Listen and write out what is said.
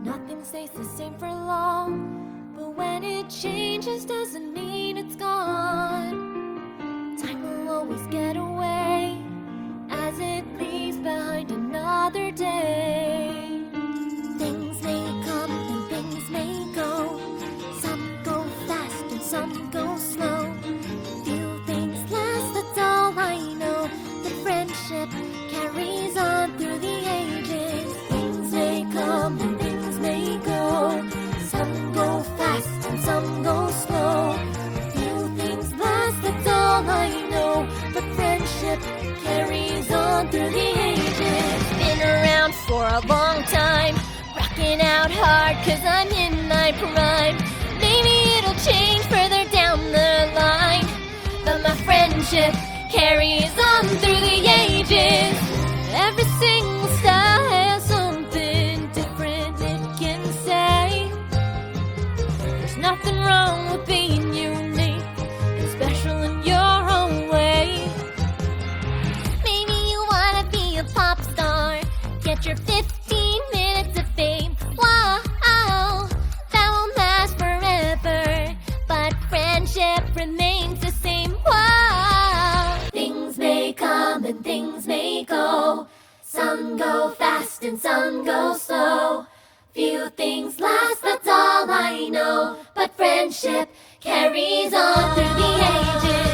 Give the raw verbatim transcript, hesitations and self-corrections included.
Nothing stays the same for long, but when it changes doesn't mean it's gone. Time will always get away as it leaves behind another day. Things may come and things may go. Some go fast and some go slow. Few things last, that's all I know. The friendship carries on through the ages. Things may come and things may go. Some go fast and some go slow. Few things last, that's all I know. But friendship carries on through the ages. Been around for a long time, rocking out hard cause I'm in my prime. Maybe it'll change further down the line, but my friendship carries on through the ages. Every single style has something different it can say. There's nothing wrong with being unique and special in your own way. Maybe you wanna be a pop star, get your fifteen minutes of fame. Wow, that won't last forever, but friendship remains the same. Wow. Things may come and things may go. Some go fast and some go slow. Few things last, that's all I know. But friendship carries on through the ages.